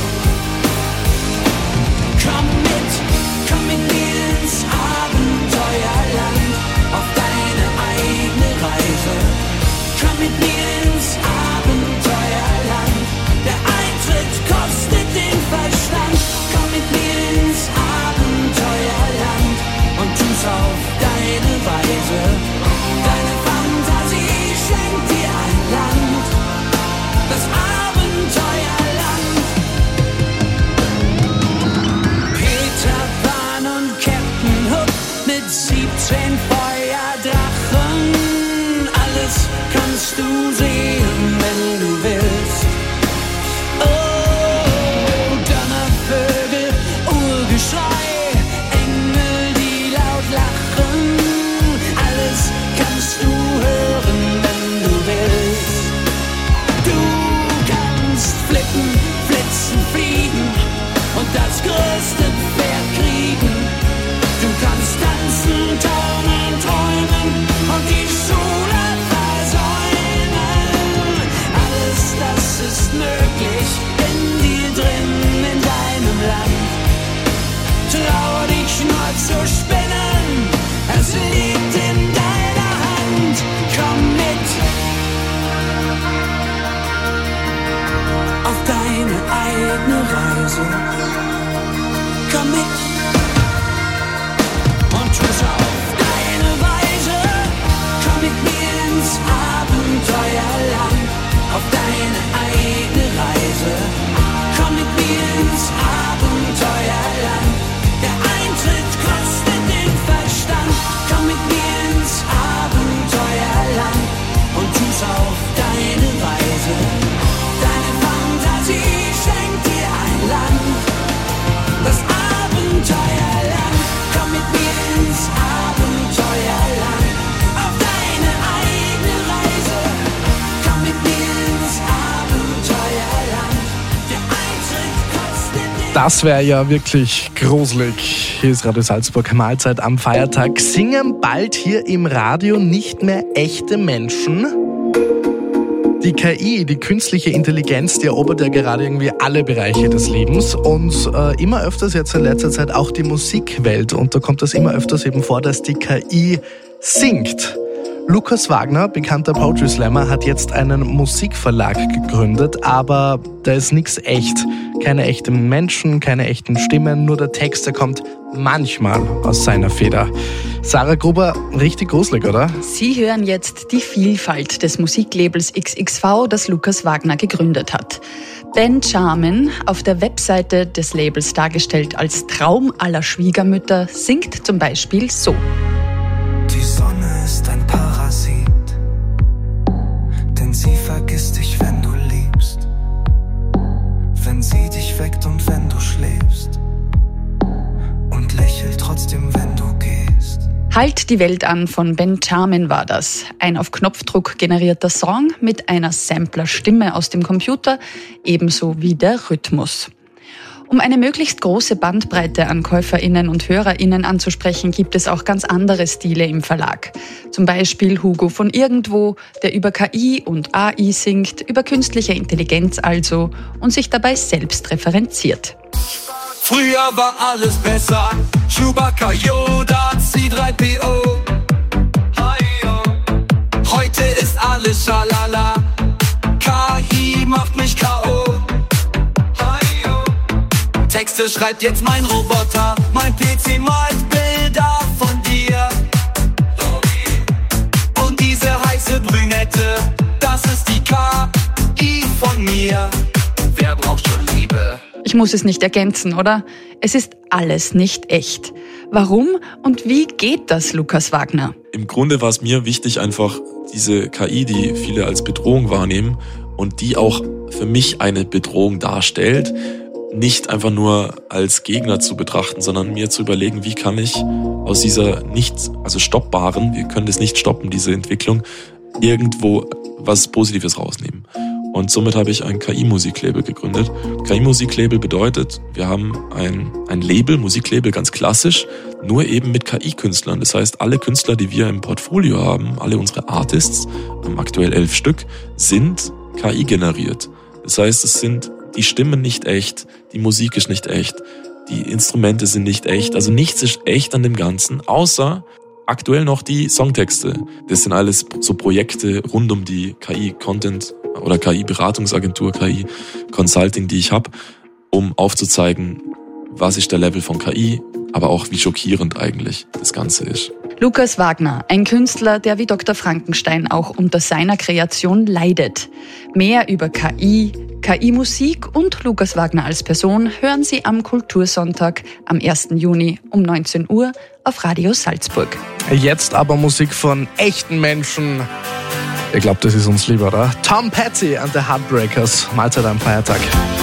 Komm mit mir ins Abenteuerland, auf deine eigene Reise. Komm mit mir ins Abenteuerland, der Eintritt kostet den Verstand. Komm mit mir ins Abenteuerland Das wäre ja wirklich gruselig. Hier ist Radio Salzburg, Mahlzeit am Feiertag. Singen bald hier im Radio nicht mehr echte Menschen? Die KI, die künstliche Intelligenz, die erobert ja gerade irgendwie alle Bereiche des Lebens und immer öfters jetzt in letzter Zeit auch die Musikwelt. Und da kommt es immer öfters eben vor, dass die KI singt. Lukas Wagner, bekannter Poetry Slammer, hat jetzt einen Musikverlag gegründet, aber da ist nichts echt. Keine echten Menschen, keine echten Stimmen, nur der Text, der kommt manchmal aus seiner Feder. Sarah Gruber, richtig gruselig, oder? Sie hören jetzt die Vielfalt des Musiklabels XXV, das Lukas Wagner gegründet hat. Ben Charmin, auf der Webseite des Labels dargestellt als Traum aller Schwiegermütter, singt zum Beispiel so. Die Sonne ist ein Parasit, denn sie vergisst dich, wenn du liebst, wenn sie dich weckt und wenn du schläfst und lächelt trotzdem, wenn du gehst. Halt die Welt an von Ben Charmin war das. Ein auf Knopfdruck generierter Song mit einer Sampler-Stimme aus dem Computer, ebenso wie der Rhythmus. Um eine möglichst große Bandbreite an KäuferInnen und HörerInnen anzusprechen, gibt es auch ganz andere Stile im Verlag. Zum Beispiel Hugo von Irgendwo, der über KI und AI singt, über künstliche Intelligenz also und sich dabei selbst referenziert. Früher war alles besser, Chewbacca, Yoda, C3PO. Heute ist alles schalala, KI macht mich K.O. Texte schreibt jetzt mein Roboter, mein PC malt Bilder von dir. Und diese heiße Brünette, das ist die KI von mir. Wer braucht schon Liebe? Ich muss es nicht ergänzen, oder? Es ist alles nicht echt. Warum und wie geht das, Lukas Wagner? Im Grunde war es mir wichtig, einfach diese KI, die viele als Bedrohung wahrnehmen und die auch für mich eine Bedrohung darstellt, nicht einfach nur als Gegner zu betrachten, sondern mir zu überlegen, wie kann ich aus dieser stoppbaren, wir können das nicht stoppen, diese Entwicklung, irgendwo was Positives rausnehmen. Und somit habe ich ein KI-Musiklabel gegründet. KI-Musiklabel bedeutet, wir haben ein Label, Musiklabel ganz klassisch, nur eben mit KI-Künstlern. Das heißt, alle Künstler, die wir im Portfolio haben, alle unsere Artists, aktuell 11 Stück, sind KI generiert. Das heißt, es sind die Stimmen nicht echt, die Musik ist nicht echt, die Instrumente sind nicht echt, also nichts ist echt an dem Ganzen, außer aktuell noch die Songtexte. Das sind alles so Projekte rund um die KI-Content oder KI-Beratungsagentur, KI-Consulting, die ich habe, um aufzuzeigen, was ist der Level von KI, aber auch wie schockierend eigentlich das Ganze ist. Lukas Wagner, ein Künstler, der wie Dr. Frankenstein auch unter seiner Kreation leidet. Mehr über KI, KI-Musik und Lukas Wagner als Person hören Sie am Kultursonntag am 1. Juni um 19 Uhr auf Radio Salzburg. Jetzt aber Musik von echten Menschen. Ich glaube, das ist uns lieber, oder? Tom Petty and the Heartbreakers. Mahlzeit am Feiertag.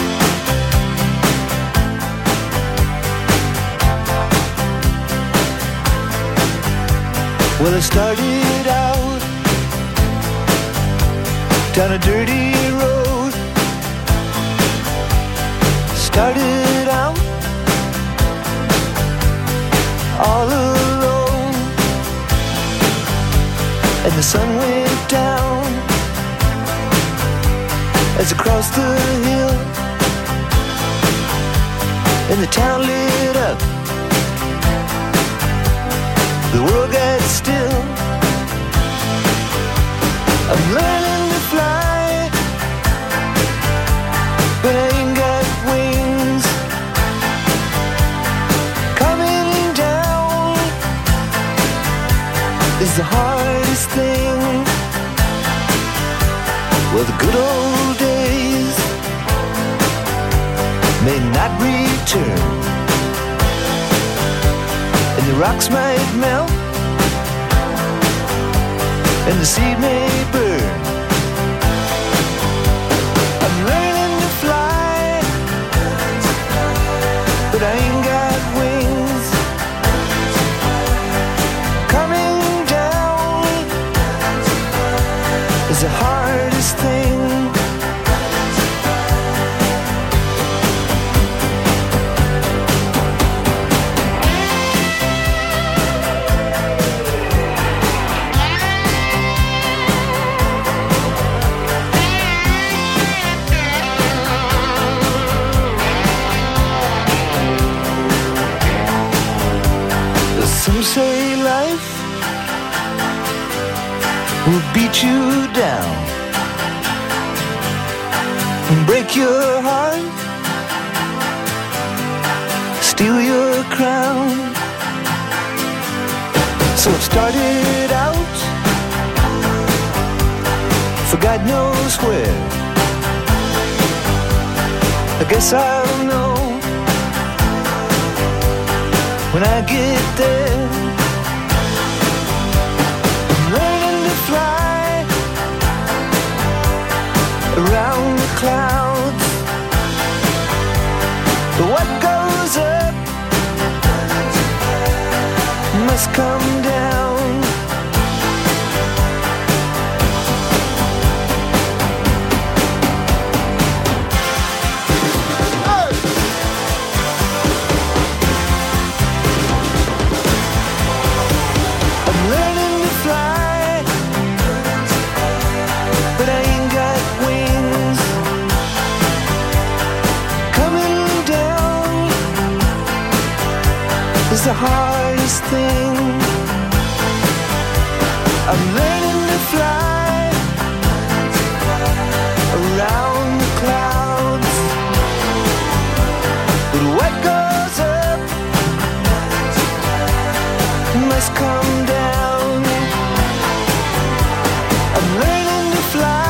Well, I started out down a dirty road. Started out all alone, and the sun went down as I crossed the hill, and the town lit up. The world got still. I'm learning to fly, but I ain't got wings. Coming down is the hardest thing. Well, the good old days may not return, and the rocks might melt, and the seed may burn. I'm learning to fly, but I ain't got wings. Coming down is the hardest thing. will beat you down and break your heart, steal your crown. So I've started out for God knows where. I guess I'll know when I get there. I'm learning to fly around the clouds, but what goes up must come down. The hardest thing. I'm learning to fly around the clouds, but what goes up must come down. I'm learning to fly.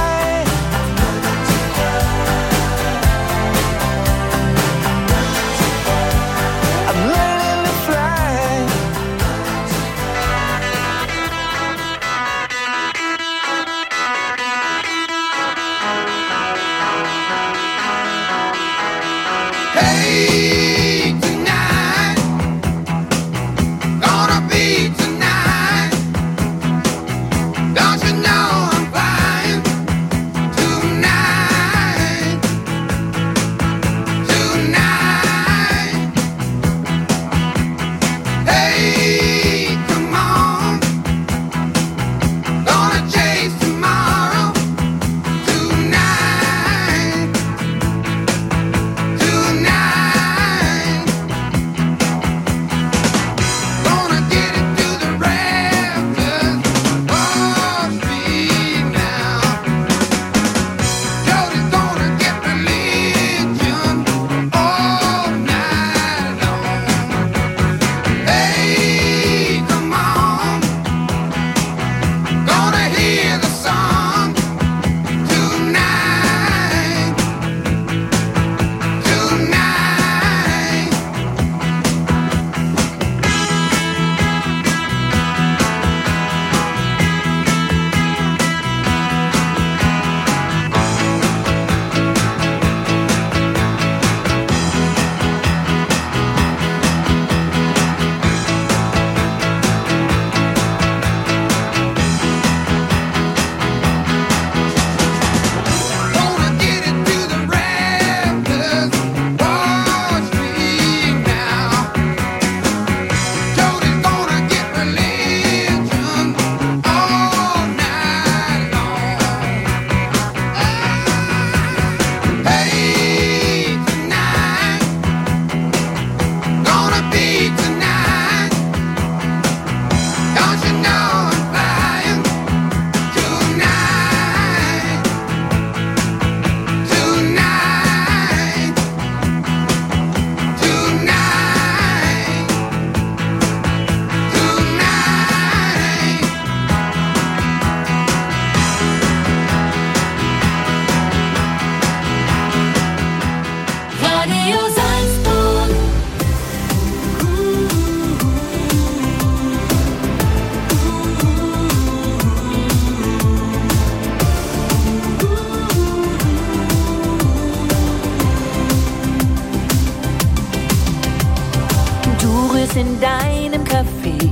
In deinem Café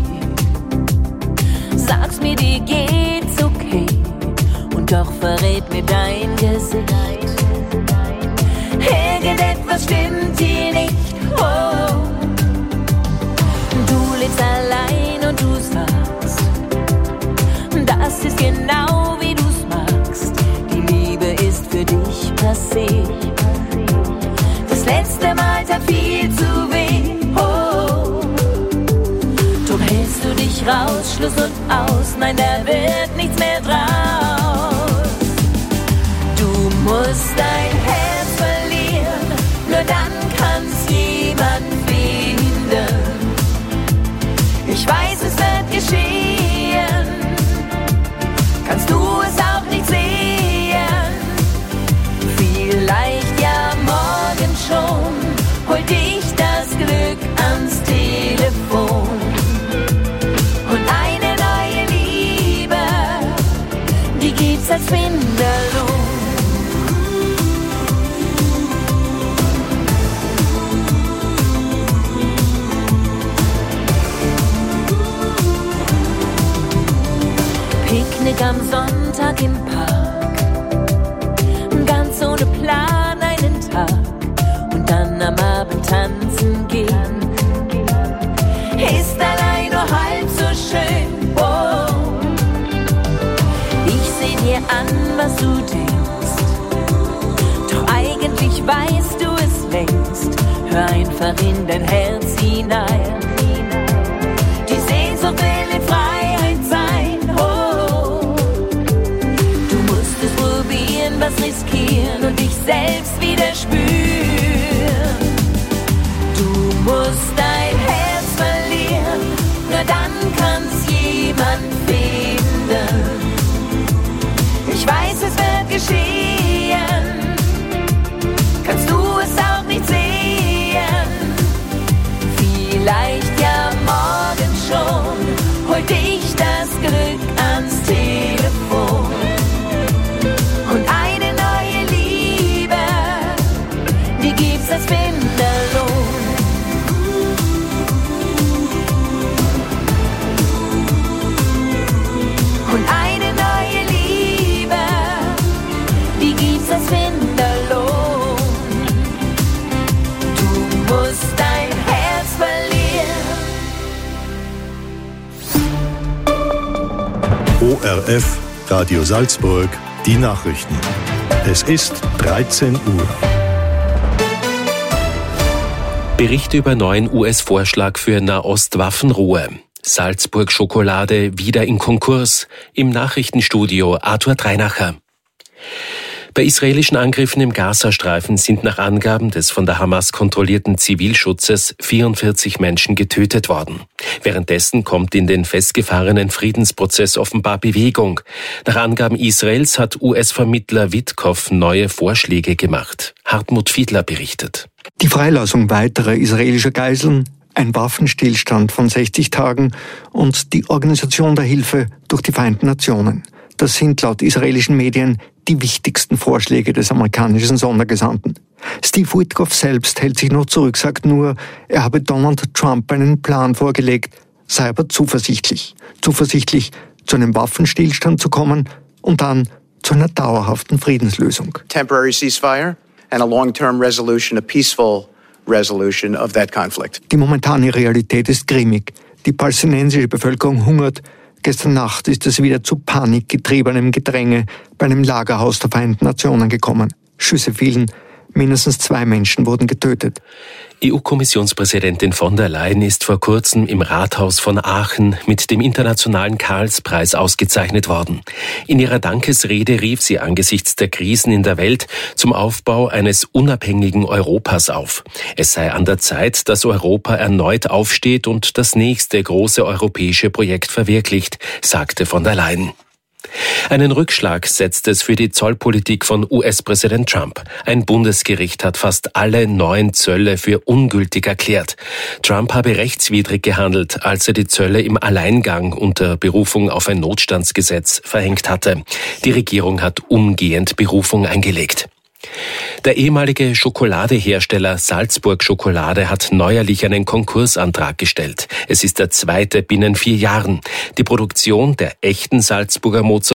sagst mir, dir geht's okay, und doch verrät mir dein Gesicht, irgendetwas stimmt hier nicht. Oh, du lebst allein und du sagst, das ist genau wie du's magst. Die Liebe ist für dich passé. Das letzte Mal tat viel zu weh. Oh, drum hältst du dich raus, Schluss und aus, nein, da wird nichts mehr draus. Du musst dein Herz verlieren, nur dann kann's jemand finden. Ich weiß, es wird geschehen, kannst du es auch nicht sehen. Vielleicht ja morgen schon, hol dich das Glück ans Telefon. Und eine neue Liebe, die gibt's als Finderlohn. Picknick am Sonntag im Park, ganz ohne Plan einen Tag und dann am Abend tanzen gehen. Ist allein nur halb so schön, oh. Ich seh dir an, was du denkst, doch eigentlich weißt du es längst. Hör einfach in dein Herz hinein, die Sehnsucht will in Freiheit sein, oh. Du musst es probieren, was riskieren und dich selbst wieder spüren. Du musst dein Herz verlieren, nur dann kann's jemand finden. Ich weiß, es wird geschehen, kannst du es auch nicht sehen. Vielleicht ja morgen schon, hol dich das Glück ans Telefon. Und eine neue Liebe, die gibt's als Finderlohn. Und eine neue Liebe, die gibt's als Finderlohn. Du musst dein Herz verlieren. ORF, Radio Salzburg, die Nachrichten. Es ist 13 Uhr. Berichte über neuen US-Vorschlag für Nahost-Waffenruhe. Salzburg-Schokolade wieder in Konkurs. Im Nachrichtenstudio Arthur Dreinacher. Bei israelischen Angriffen im Gazastreifen sind nach Angaben des von der Hamas kontrollierten Zivilschutzes 44 Menschen getötet worden. Währenddessen kommt in den festgefahrenen Friedensprozess offenbar Bewegung. Nach Angaben Israels hat US-Vermittler Witkow neue Vorschläge gemacht. Hartmut Fiedler berichtet. Die Freilassung weiterer israelischer Geiseln, ein Waffenstillstand von 60 Tagen und die Organisation der Hilfe durch die Vereinten Nationen. Das sind laut israelischen Medien die wichtigsten Vorschläge des amerikanischen Sondergesandten. Steve Witkow selbst hält sich noch zurück, sagt nur, er habe Donald Trump einen Plan vorgelegt, sei aber zuversichtlich. Zuversichtlich, zu einem Waffenstillstand zu kommen und dann zu einer dauerhaften Friedenslösung. Temporary ceasefire and a long-term resolution, a peaceful resolution of that conflict. Die momentane Realität ist grimmig. Die palästinensische Bevölkerung hungert. Gestern Nacht ist es wieder zu panikgetriebenem Gedränge bei einem Lagerhaus der Vereinten Nationen gekommen. Schüsse fielen, mindestens 2 Menschen wurden getötet. EU-Kommissionspräsidentin von der Leyen ist vor kurzem im Rathaus von Aachen mit dem Internationalen Karlspreis ausgezeichnet worden. In ihrer Dankesrede rief sie angesichts der Krisen in der Welt zum Aufbau eines unabhängigen Europas auf. Es sei an der Zeit, dass Europa erneut aufsteht und das nächste große europäische Projekt verwirklicht, sagte von der Leyen. Einen Rückschlag setzt es für die Zollpolitik von US-Präsident Trump. Ein Bundesgericht hat fast alle 9 Zölle für ungültig erklärt. Trump habe rechtswidrig gehandelt, als er die Zölle im Alleingang unter Berufung auf ein Notstandsgesetz verhängt hatte. Die Regierung hat umgehend Berufung eingelegt. Der ehemalige Schokoladehersteller Salzburg Schokolade hat neuerlich einen Konkursantrag gestellt. Es ist der zweite binnen 4 Jahren. Die Produktion der echten Salzburger